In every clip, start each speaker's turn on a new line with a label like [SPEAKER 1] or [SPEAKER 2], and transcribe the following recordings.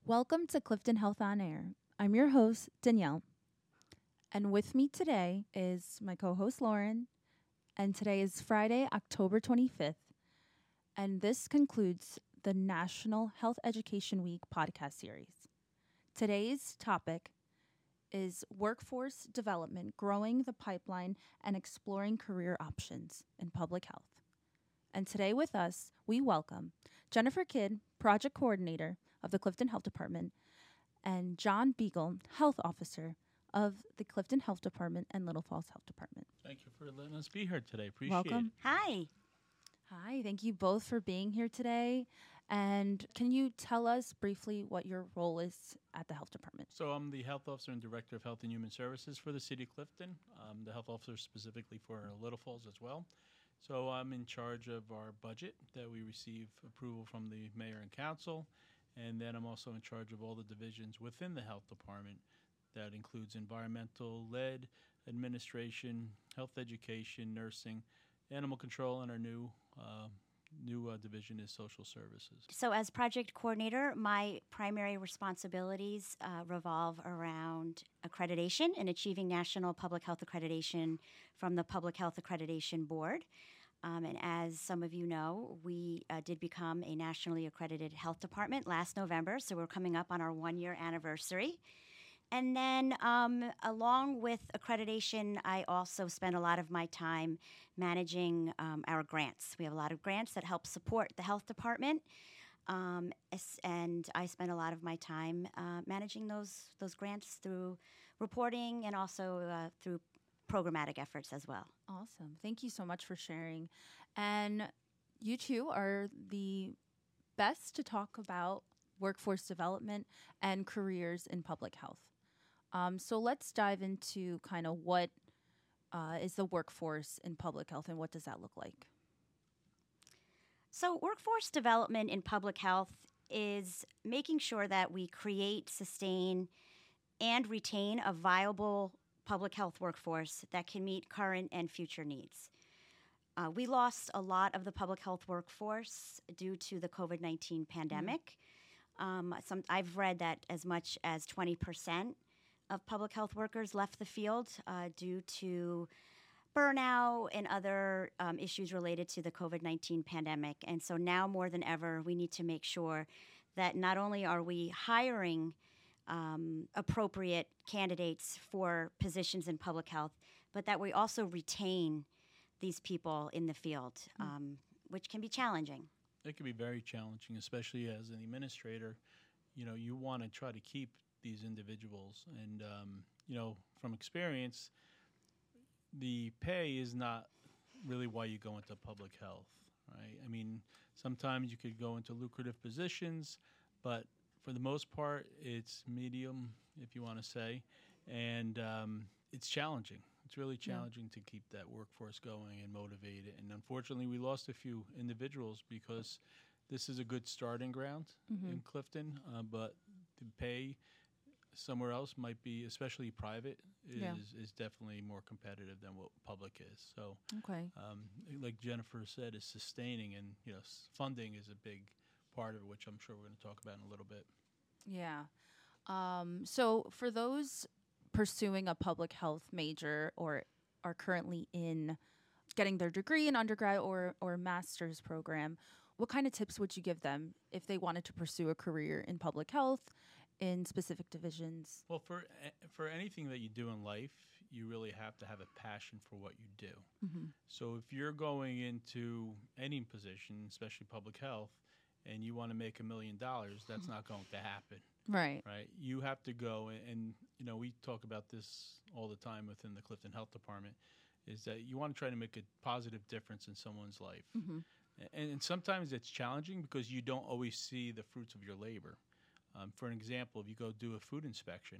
[SPEAKER 1] Welcome to Clifton Health on Air. I'm your host, Danielle. And with me today is my co host, Lauren. And today is Friday, October 25th. And this concludes the National Health Education Week podcast series. Today's topic is workforce development, growing the pipeline, and exploring career options in public health. And today with us, we welcome Jennifer Kidd, Project Coordinator of the Clifton Health Department, and John Beagle, Health Officer of the Clifton Health Department and Little Falls Health Department.
[SPEAKER 2] Thank you for letting us be here today. Appreciate
[SPEAKER 1] Welcome.
[SPEAKER 2] it.
[SPEAKER 3] Hi.
[SPEAKER 1] Hi, thank you both for being here today. And can you tell us briefly what your role is at the Health Department?
[SPEAKER 2] So I'm the Health Officer and Director of Health and Human Services for the City of Clifton. The Health Officer specifically for Little Falls as well. So I'm in charge of our budget that we receive approval from the Mayor and Council. And then I'm also in charge of all the divisions within the Health Department. That includes environmental, lead, administration, health education, nursing, animal control, and our new division is social services.
[SPEAKER 3] So, as project coordinator, my primary responsibilities revolve around accreditation and achieving national public health accreditation from the Public Health Accreditation Board. And as some of you know, we did become a nationally accredited health department last November, so we're coming up on our 1-year anniversary. And then, along with accreditation, I also spend a lot of my time managing our grants. We have a lot of grants that help support the health department, and I spend a lot of my time managing those grants through reporting and also through programmatic efforts as well.
[SPEAKER 1] Awesome. Thank you so much for sharing. And you two are the best to talk about workforce development and careers in public health. So let's dive into kind of what is the workforce in public health and what does that look like?
[SPEAKER 3] So, workforce development in public health is making sure that we create, sustain, and retain a viable public health workforce that can meet current and future needs. We lost a lot of the public health workforce due to the COVID-19 pandemic. I've read that as much as 20% of public health workers left the field due to burnout and other issues related to the COVID-19 pandemic. And so now more than ever, we need to make sure that not only are we hiring appropriate candidates for positions in public health, but that we also retain these people in the field, which can be challenging.
[SPEAKER 2] It can be very challenging, especially as an administrator. You know, you want to try to keep these individuals. And, from experience, the pay is not really why you go into public health, right? I mean, sometimes you could go into lucrative positions, but for the most part, it's medium, if you want to say, and it's challenging. It's really challenging to keep that workforce going and motivated. And unfortunately, we lost a few individuals because this is a good starting ground in Clifton, but the pay somewhere else might be, especially private, is definitely more competitive than what public is. So, like Jennifer said, is sustaining, and funding is a big part of it, which I'm sure we're going to talk about in a little bit.
[SPEAKER 1] Yeah. So for those pursuing a public health major or are currently in getting their degree in undergrad or master's program, what kind of tips would you give them if they wanted to pursue a career in public health in specific divisions?
[SPEAKER 2] Well, for anything that you do in life, you really have to have a passion for what you do.
[SPEAKER 1] Mm-hmm.
[SPEAKER 2] So if you're going into any position, especially public health, and you want to make $1 million, that's not going to happen.
[SPEAKER 1] Right.
[SPEAKER 2] Right. You have to go, and we talk about this all the time within the Clifton Health Department, is that you want to try to make a positive difference in someone's life.
[SPEAKER 1] Mm-hmm.
[SPEAKER 2] And sometimes it's challenging because you don't always see the fruits of your labor. For an example, if you go do a food inspection,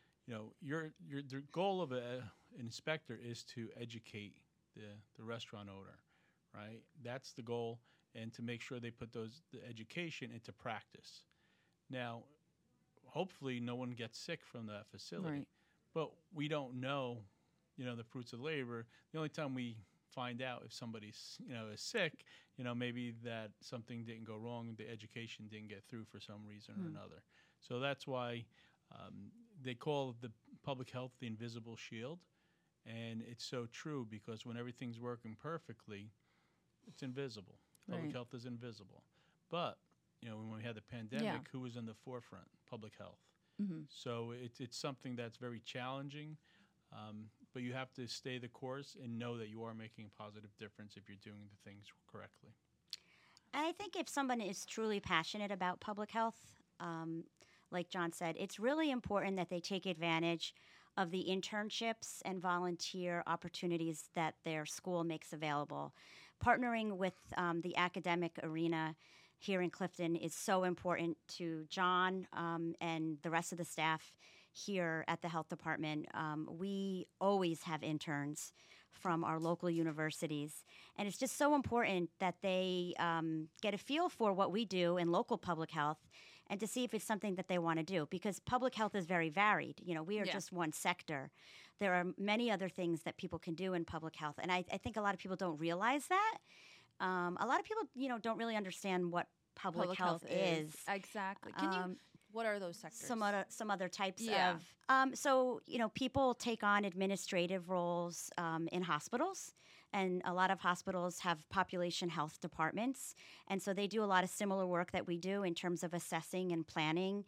[SPEAKER 2] the goal of an inspector is to educate the restaurant owner, right? That's the goal, and to make sure they put the education into practice. Now, hopefully no one gets sick from that facility,
[SPEAKER 1] Right.
[SPEAKER 2] But we don't know, the fruits of labor. The only time we find out if somebody's, is sick, maybe that something didn't go wrong, the education didn't get through for some reason or another. So that's why they call the public health the invisible shield. And it's so true because when everything's working perfectly, it's invisible. Public
[SPEAKER 1] Right.
[SPEAKER 2] health is invisible. But, when we had the pandemic, who was in the forefront? Public health.
[SPEAKER 1] Mm-hmm.
[SPEAKER 2] So it's something that's very challenging, but you have to stay the course and know that you are making a positive difference if you're doing the things correctly.
[SPEAKER 3] I think if someone is truly passionate about public health, like John said, it's really important that they take advantage of the internships and volunteer opportunities that their school makes available. Partnering with the academic arena here in Clifton is so important to John and the rest of the staff here at the health department. We always have interns from our local universities, and it's just so important that they get a feel for what we do in local public health and to see if it's something that they want to do, because public health is very varied. We are just one sector. There are many other things that people can do in public health, and I think a lot of people don't realize that. A lot of people, don't really understand what public health is.
[SPEAKER 1] Exactly. Can you? What are those sectors?
[SPEAKER 3] Some other types of. So people take on administrative roles in hospitals, and a lot of hospitals have population health departments, and so they do a lot of similar work that we do in terms of assessing and planning.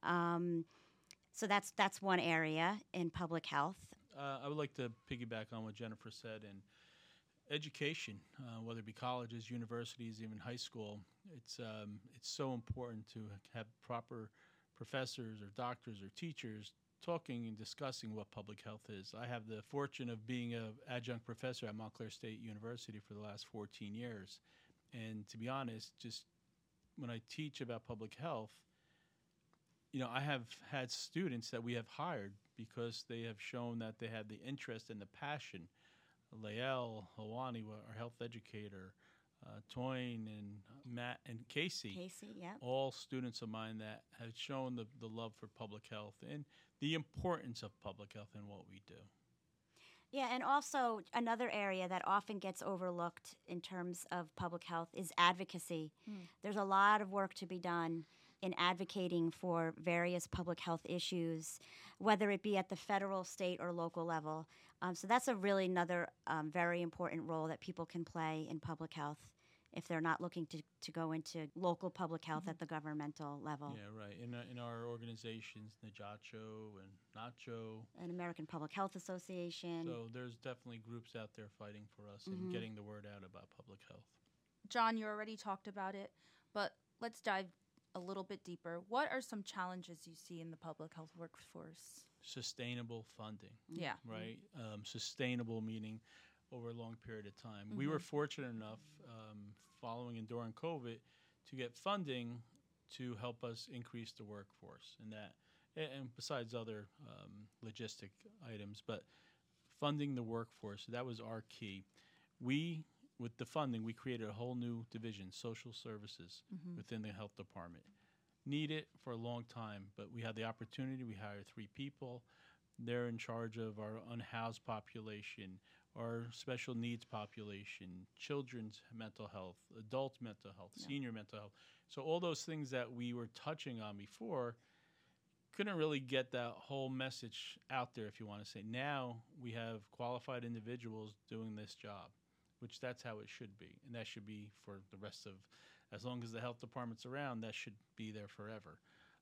[SPEAKER 3] So that's one area in public health.
[SPEAKER 2] I would like to piggyback on what Jennifer said. And education, whether it be colleges, universities, even high school, it's so important to have proper professors or doctors or teachers talking and discussing what public health is. I have the fortune of being an adjunct professor at Montclair State University for the last 14 years. And to be honest, just when I teach about public health, I have had students that we have hired because they have shown that they had the interest and the passion. Lael, Hawani, our health educator, Toyne, and Matt and Casey.
[SPEAKER 3] Casey, yeah.
[SPEAKER 2] All students of mine that have shown the love for public health and the importance of public health in what we do.
[SPEAKER 3] Yeah, and also another area that often gets overlooked in terms of public health is advocacy. There's a lot of work to be done in advocating for various public health issues, whether it be at the federal, state, or local level. So that's another very important role that people can play in public health if they're not looking to go into local public health at the governmental level.
[SPEAKER 2] Yeah, right. In our organizations, NAJACHO and NACHO.
[SPEAKER 3] And American Public Health Association.
[SPEAKER 2] So there's definitely groups out there fighting for us and getting the word out about public health.
[SPEAKER 1] John, you already talked about it, but let's dive a little bit deeper. What are some challenges you see in the public health workforce?
[SPEAKER 2] Sustainable funding.
[SPEAKER 1] Yeah.
[SPEAKER 2] Right? Sustainable meaning over a long period of time. We were fortunate enough, following and during COVID, to get funding to help us increase the workforce, and besides other logistic items, but funding the workforce, that was our key. With the funding, we created a whole new division, social services, within the health department. Need it for a long time, but we had the opportunity. We hired 3 people. They're in charge of our unhoused population, our special needs population, children's mental health, adult mental health, senior mental health. So all those things that we were touching on before couldn't really get that whole message out there, if you want to say. Now we have qualified individuals doing this job, which that's how it should be. And that should be for the rest of, as long as the health department's around, that should be there forever.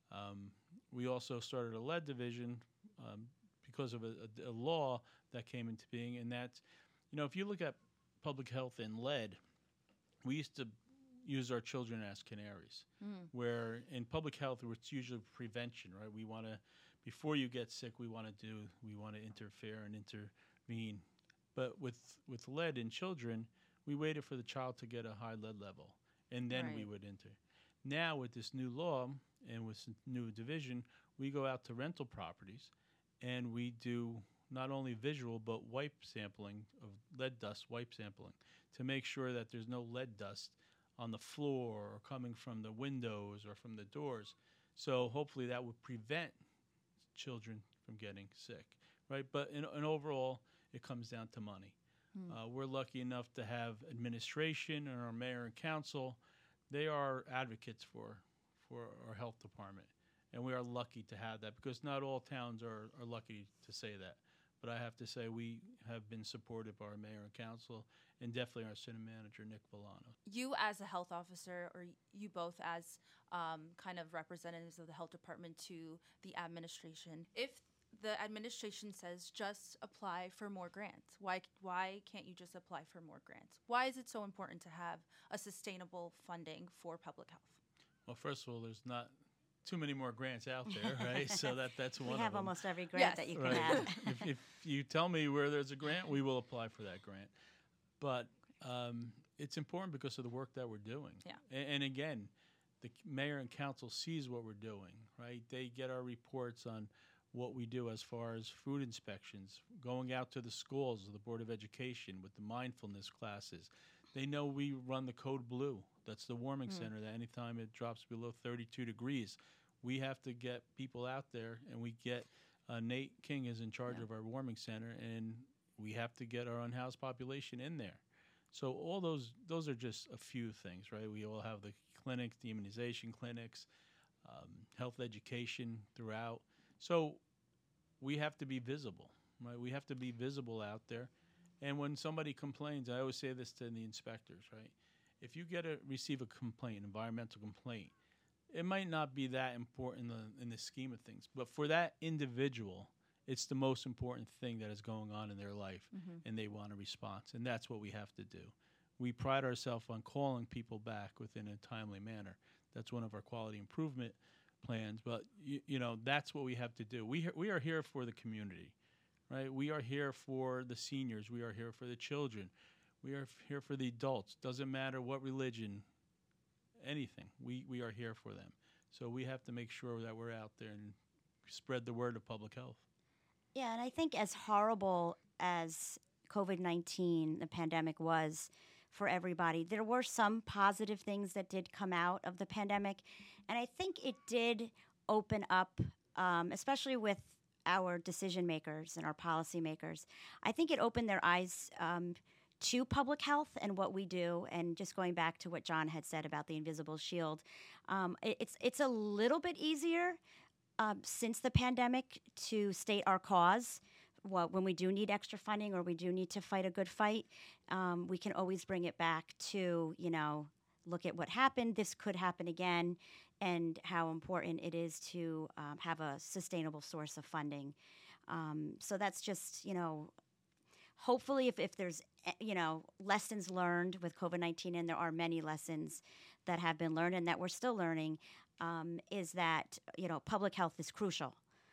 [SPEAKER 2] We also started a lead division because of a law that came into being. And that's, if you look at public health and lead, we used to use our children as canaries, where in public health, it's usually prevention, right? We want to, before you get sick, we want to interfere and intervene. But with lead in children, we waited for the child to get a high lead level, and then we would enter. Now with this new law and with this new division, we go out to rental properties, and we do not only visual but wipe sampling of lead dust, wipe sampling, to make sure that there's no lead dust on the floor or coming from the windows or from the doors. So hopefully that would prevent children from getting sick, right? But in overall, it comes down to money. We're lucky enough to have administration and our mayor and council. They are advocates for our health department. And we are lucky to have that because not all towns are lucky to say that. But I have to say we have been supported by our mayor and council and definitely our city manager, Nick Villano.
[SPEAKER 1] You as a health officer, or you both as kind of representatives of the health department to the administration, if the administration says just apply for more grants, why can't you just apply for more grants? Why is it so important to have a sustainable funding for public health?
[SPEAKER 2] Well, first of all, there's not too many more grants out there, right? So that's one of them.
[SPEAKER 3] We have almost every grant that you can have.
[SPEAKER 2] If you tell me where there's a grant, we will apply for that grant. But it's important because of the work that we're doing.
[SPEAKER 1] Yeah.
[SPEAKER 2] And again, the mayor and council sees what we're doing, right? They get our reports on what we do as far as food inspections, going out to the schools, the Board of Education with the mindfulness classes. They know we run the Code Blue. That's the warming center that anytime it drops below 32 degrees, we have to get people out there, and we get Nate King is in charge of our warming center, and we have to get our unhoused population in there. So all those are just a few things, right? We all have the clinics, the immunization clinics, health education throughout. So we have to be visible, right? We have to be visible out there. And when somebody complains, I always say this to the inspectors, right? If you receive a complaint, environmental complaint, it might not be that important in the scheme of things, but for that individual, it's the most important thing that is going on in their life, and they want a response, and that's what we have to do. We pride ourselves on calling people back within a timely manner. That's one of our quality improvement plans, but that's what we have to do. We are here for the community, right? We are here for the seniors. We are here for the children. We are here for the adults. Doesn't matter what religion, anything. We are here for them. So we have to make sure that we're out there and spread the word of public health.
[SPEAKER 3] Yeah, and I think as horrible as COVID-19, the pandemic was for everybody, there were some positive things that did come out of the pandemic. And I think it did open up, especially with our decision makers and our policy makers, I think it opened their eyes to public health and what we do. And just going back to what John had said about the invisible shield, it's a little bit easier since the pandemic to state our cause. When we do need extra funding or we do need to fight a good fight, we can always bring it back to, look at what happened. This could happen again, and how important it is to have a sustainable source of funding. So that's just, hopefully if there's, lessons learned with COVID-19, and there are many lessons that have been learned and that we're still learning, is that, public health is crucial,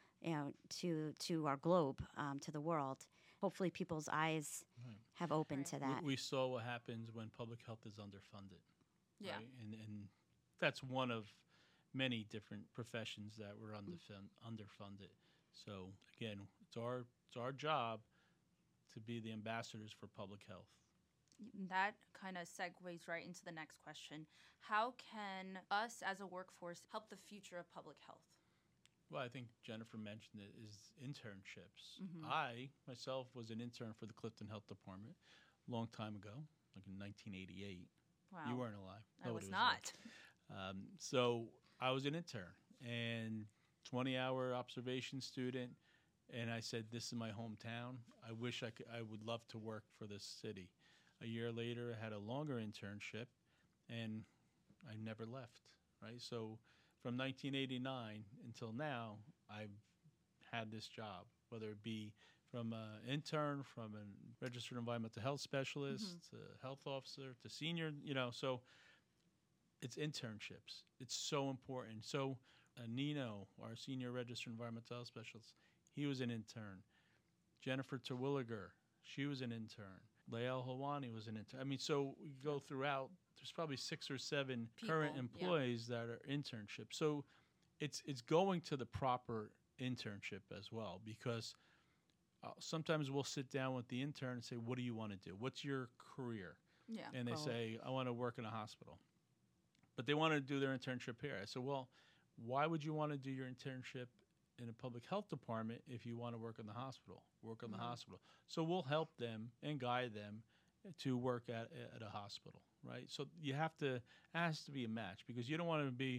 [SPEAKER 3] to our globe, to the world. Hopefully people's eyes have opened to that.
[SPEAKER 2] We saw what happens when public health is underfunded.
[SPEAKER 1] Yeah.
[SPEAKER 2] Right? And that's one of many different professions that were underfunded. So again, it's our job to be the ambassadors for public health.
[SPEAKER 1] That kind of segues right into the next question. How can us as a workforce help the future of public health?
[SPEAKER 2] Well, I think Jennifer mentioned it, is internships. I, myself, was an intern for the Clifton Health Department a long time ago, like in 1988.
[SPEAKER 1] Wow.
[SPEAKER 2] You weren't alive.
[SPEAKER 1] I
[SPEAKER 2] Nobody
[SPEAKER 1] was not.
[SPEAKER 2] So I was an intern and 20-hour observation student, and I said, this is my hometown. I wish I would love to work for this city. A year later, I had a longer internship, and I never left, right? So from 1989 until now, I've had this job, whether it be from an intern, from a registered environmental health specialist, to health officer, to senior, so it's internships. It's so important. So Nino, our senior registered environmental health specialist, he was an intern. Jennifer Terwilliger, she was an intern. Lael Hawani was an intern. I mean, so we go throughout. There's probably 6 or 7 current employees that are internships. So it's going to the proper internship as well, because sometimes we'll sit down with the intern and say, what do you want to do? What's your career?
[SPEAKER 1] Yeah.
[SPEAKER 2] And they say, I want to work in a hospital. But they want to do their internship here. I said, well, why would you want to do your internship in a public health department if you want to work in the hospital, the hospital? So we'll help them and guide them to work at a hospital, right? So it has to be a match, because you don't want to be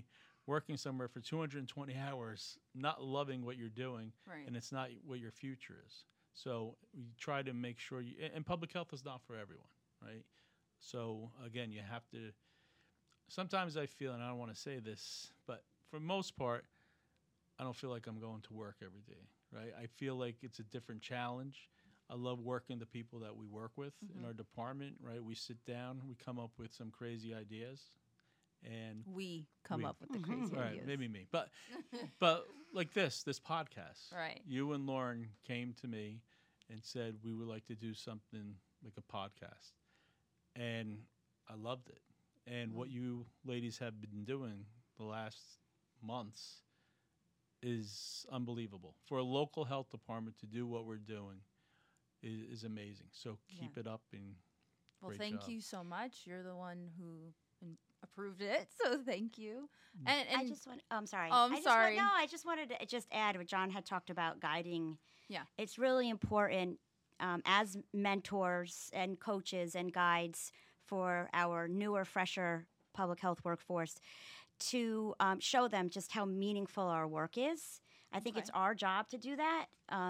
[SPEAKER 2] working somewhere for 220 hours, not loving what you're doing,
[SPEAKER 1] Right.
[SPEAKER 2] and it's not what your future is. So we try to make sure and public health is not for everyone, right? So again, you have to. Sometimes I feel, and I don't want to say this, but for most part, I don't feel like I'm going to work every day, right? I feel like it's a different challenge. I love working the people that we work with in our department, right? We sit down, we come up with some crazy ideas, and
[SPEAKER 1] We come
[SPEAKER 2] We.
[SPEAKER 1] up with the crazy
[SPEAKER 2] right,
[SPEAKER 1] ideas.
[SPEAKER 2] maybe me, but like this podcast,
[SPEAKER 1] Right.
[SPEAKER 2] You and Lauren came to me and said we would like to do something like a podcast, and I loved it. And what you ladies have been doing the last months is unbelievable. For a local health department to do what we're doing is amazing. So keep
[SPEAKER 1] Yeah.
[SPEAKER 2] it up and
[SPEAKER 1] Well,
[SPEAKER 2] great
[SPEAKER 1] thank
[SPEAKER 2] job.
[SPEAKER 1] you so much. You're the one who approved it, so thank you.
[SPEAKER 2] Mm.
[SPEAKER 1] And
[SPEAKER 3] I just want. I'm sorry.
[SPEAKER 1] Oh, I'm
[SPEAKER 3] I just
[SPEAKER 1] sorry.
[SPEAKER 3] I just wanted to just add what John had talked about guiding.
[SPEAKER 1] Yeah.
[SPEAKER 3] It's really important as mentors and coaches and guides for our newer, fresher public health workforce to show them just how meaningful our work is. I think it's
[SPEAKER 1] Okay.
[SPEAKER 3] our job to do that.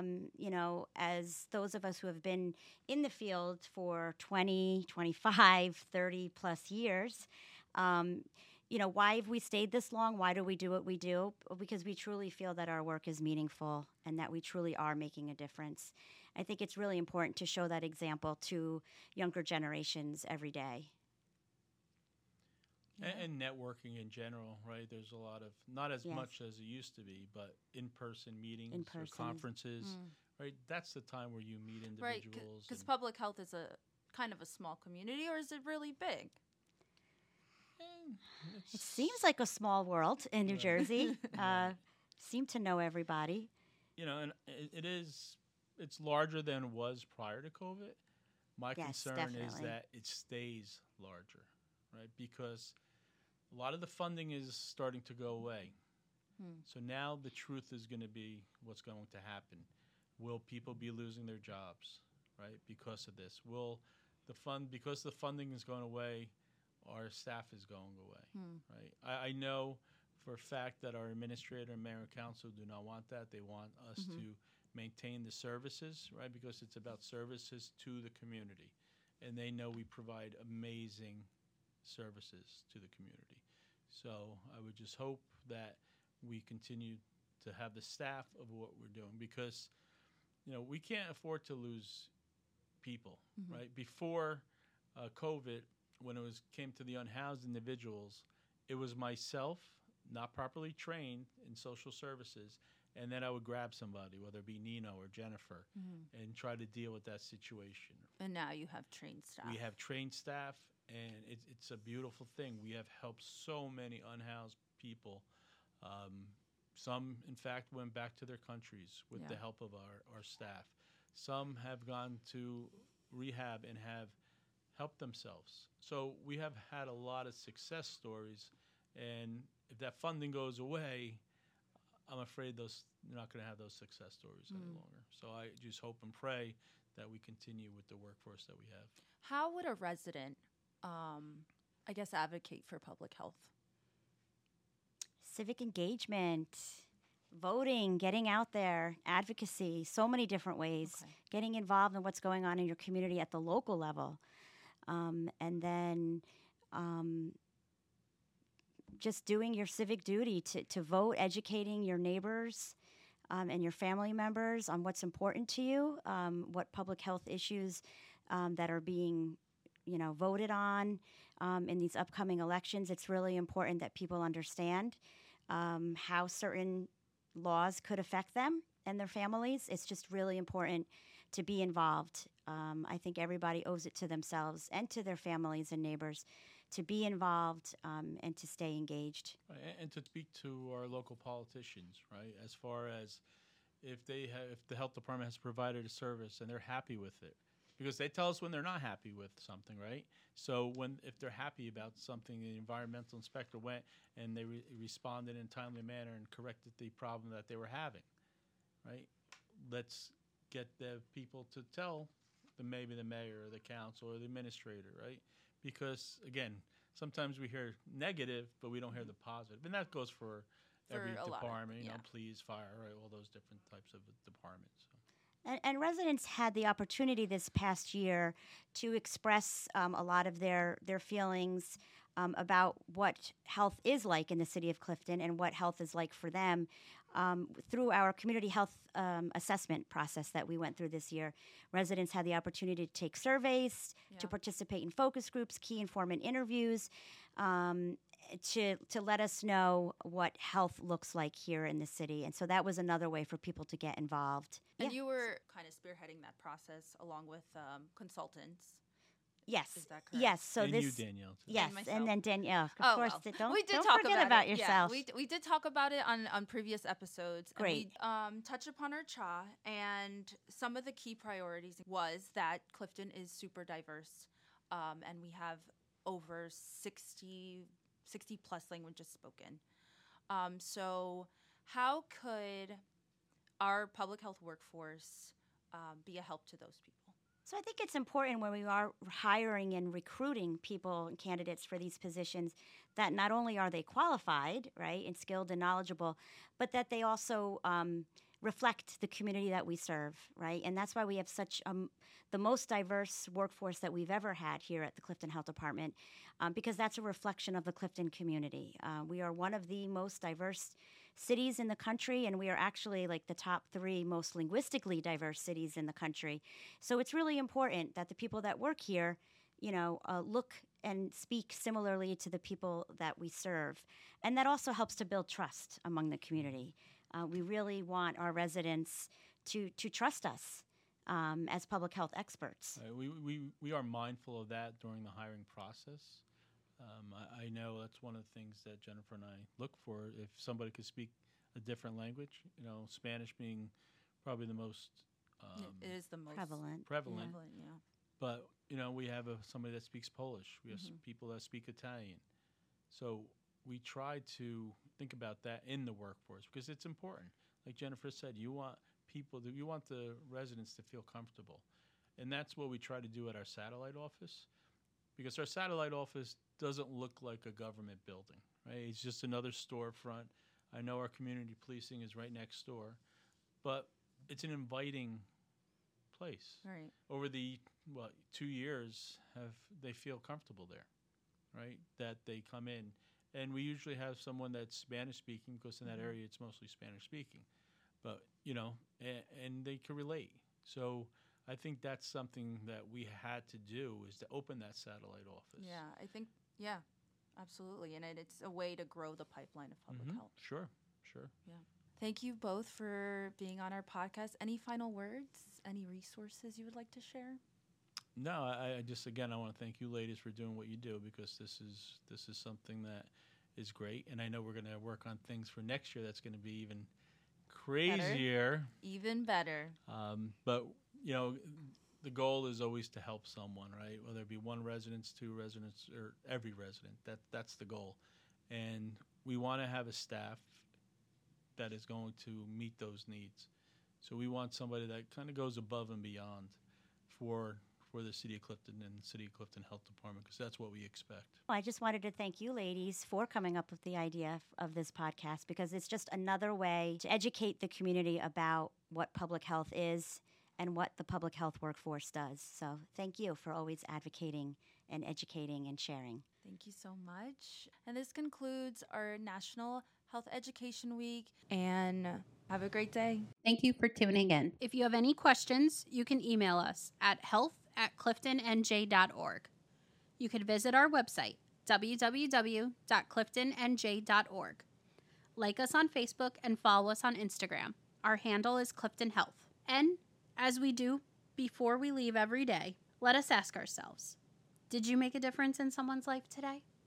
[SPEAKER 3] As those of us who have been in the field for 20, 25, 30 plus years, why have we stayed this long? Why do we do what we do? Because we truly feel that our work is meaningful and that we truly are making a difference. I think it's really important to show that example to younger generations every day.
[SPEAKER 2] And networking in general, right? There's a lot of, not as
[SPEAKER 3] Yes.
[SPEAKER 2] much as it used to be, but in-person meetings or
[SPEAKER 3] In-person.
[SPEAKER 2] conferences, right? That's the time where you meet
[SPEAKER 1] right,
[SPEAKER 2] individuals.
[SPEAKER 1] because
[SPEAKER 2] and-
[SPEAKER 1] public health is a kind of a small community, or is it really big?
[SPEAKER 2] and
[SPEAKER 3] It
[SPEAKER 2] it's-
[SPEAKER 3] seems like a small world in New
[SPEAKER 2] Right.
[SPEAKER 3] Jersey.
[SPEAKER 2] Yeah.
[SPEAKER 3] Seem to know everybody.
[SPEAKER 2] and it's larger than it was prior to COVID. My
[SPEAKER 3] Yes,
[SPEAKER 2] concern is
[SPEAKER 3] definitely.
[SPEAKER 2] that it stays larger, right? Because a lot of the funding is starting to go away. So now the truth is going to be what's going to happen. Will people be losing their jobs, right, because of this? Will because the funding is going away, our staff is going away, right? I know for a fact that our administrator and mayor and council do not want that. They want us to maintain the services, right, because it's about services to the community. And they know we provide amazing services to the community. So I would just hope that we continue to have the staff of what we're doing because, we can't afford to lose people, right? Before COVID, when it came to the unhoused individuals, it was myself, not properly trained in social services, and then I would grab somebody, whether it be Nino or Jennifer, and try to deal with that situation.
[SPEAKER 1] And now you have trained staff.
[SPEAKER 2] We have trained staff, and it's a beautiful thing. We have helped so many unhoused people. Some, in fact, went back to their countries with the
[SPEAKER 1] Yeah.
[SPEAKER 2] help of our staff. Some have gone to rehab and have helped themselves. So we have had a lot of success stories, and if that funding goes away, I'm afraid you're not going to have those success stories any longer. So I just hope and pray that we continue with the workforce that we have.
[SPEAKER 1] How would a resident, advocate for public health?
[SPEAKER 3] Civic engagement, voting, getting out there, advocacy, so many different ways.
[SPEAKER 1] Okay.
[SPEAKER 3] Getting involved in what's going on in your community at the local level. And then just doing your civic duty to vote, educating your neighbors and your family members on what's important to you, what public health issues that are being voted on in these upcoming elections. It's really important that people understand how certain laws could affect them and their families. It's just really important to be involved. I think everybody owes it to themselves and to their families and neighbors to be involved and to stay engaged.
[SPEAKER 2] Right, and to speak to our local politicians, right? As far as if the health department has provided a service and they're happy with it, because they tell us when they're not happy with something, right? So if they're happy about something, the environmental inspector went and they responded in a timely manner and corrected the problem that they were having, right? Let's get the people to tell maybe the mayor or the council or the administrator, right? Because again, sometimes we hear negative, but we don't hear the positive. And that goes for every
[SPEAKER 1] a lot of-
[SPEAKER 2] department, you know,
[SPEAKER 1] yeah.
[SPEAKER 2] police, fire, right, all those different types of departments. So.
[SPEAKER 3] And residents had the opportunity this past year to express a lot of their feelings about what health is like in the city of Clifton and what health is like for them through our community health assessment process that we went through this year. Residents had the opportunity to take surveys, to
[SPEAKER 1] Yeah.
[SPEAKER 3] participate in focus groups, key informant interviews, to let us know what health looks like here in the city. And so that was another way for people to get involved.
[SPEAKER 1] And
[SPEAKER 3] Yeah.
[SPEAKER 1] you were kind of spearheading that process along with consultants.
[SPEAKER 3] Yes.
[SPEAKER 1] Is that correct?
[SPEAKER 3] Yes. So
[SPEAKER 2] and
[SPEAKER 3] this.
[SPEAKER 2] you, Danielle. Too.
[SPEAKER 3] Yes,
[SPEAKER 1] myself.
[SPEAKER 3] and then Danielle. Of
[SPEAKER 1] Oh,
[SPEAKER 3] course,
[SPEAKER 1] well.
[SPEAKER 3] don't
[SPEAKER 1] We did
[SPEAKER 3] don't
[SPEAKER 1] talk
[SPEAKER 3] forget about
[SPEAKER 1] it.
[SPEAKER 3] yourself.
[SPEAKER 1] Yeah, we did talk about it on previous episodes.
[SPEAKER 3] Great.
[SPEAKER 1] And we touched upon our CHA, and some of the key priorities was that Clifton is super diverse, and we have over 60 plus languages spoken. So how could our public health workforce be a help to those people?
[SPEAKER 3] So I think it's important when we are hiring and recruiting people and candidates for these positions that not only are they qualified, right, and skilled and knowledgeable, but that they also reflect the community that we serve, right? And that's why we have such the most diverse workforce that we've ever had here at the Clifton Health Department, because that's a reflection of the Clifton community. We are one of the most diverse cities in the country, and we are actually like the top 3 most linguistically diverse cities in the country. So it's really important that the people that work here, you know, look and speak similarly to the people that we serve. And that also helps to build trust among the community. We really want our residents to trust us as public health experts.
[SPEAKER 2] We are mindful of that during the hiring process. I know that's one of the things that Jennifer and I look for. If somebody could speak a different language, you know, Spanish being probably the most
[SPEAKER 1] It is the most
[SPEAKER 3] Prevalent.
[SPEAKER 2] prevalent.
[SPEAKER 1] yeah.
[SPEAKER 2] But, you know, we have somebody that speaks Polish. We have
[SPEAKER 1] Mhm.
[SPEAKER 2] people that speak Italian. So we try to think about that in the workforce because it's important. Like Jennifer said, you want you want the residents to feel comfortable. And that's what we try to do at our satellite office, because our satellite office doesn't look like a government building, right? It's just another storefront. I know our community policing is right next door, but it's an inviting place.
[SPEAKER 1] Right.
[SPEAKER 2] Over the 2 years, they feel comfortable there, right? That they come in, and we usually have someone that's Spanish speaking because in that area it's mostly Spanish speaking, but you know, and they can relate. So I think that's something that we had to do, is to open that satellite office.
[SPEAKER 1] Yeah, I think, yeah, absolutely. And it's a way to grow the pipeline of public health.
[SPEAKER 2] Sure.
[SPEAKER 1] Thank you both for being on our podcast. Any final words? Any resources you would like to share?
[SPEAKER 2] No, I just, again, I want to thank you ladies for doing what you do, because this is something that is great, and I know we're going to work on things for next year that's going to be even crazier.
[SPEAKER 1] Even better.
[SPEAKER 2] But you know, the goal is always to help someone, right? Whether it be one residence, 2 residents, or every resident. That's the goal, and we want to have a staff that is going to meet those needs. So we want somebody that kind of goes above and beyond for the City of Clifton and City of Clifton Health Department, because that's what we expect.
[SPEAKER 3] I just wanted to thank you ladies for coming up with the idea of this podcast, because it's just another way to educate the community about what public health is and what the public health workforce does. So thank you for always advocating and educating and sharing.
[SPEAKER 1] Thank you so much. And this concludes our National Health Education Week. And have a great day.
[SPEAKER 4] Thank you for tuning in. If you have any questions, you can email us at health@cliftonNJ.org. You can visit our website, www.cliftonNJ.org. Like us on Facebook and follow us on Instagram. Our handle is Clifton Health. And as we do before we leave every day, let us ask ourselves, did you make a difference in someone's life today?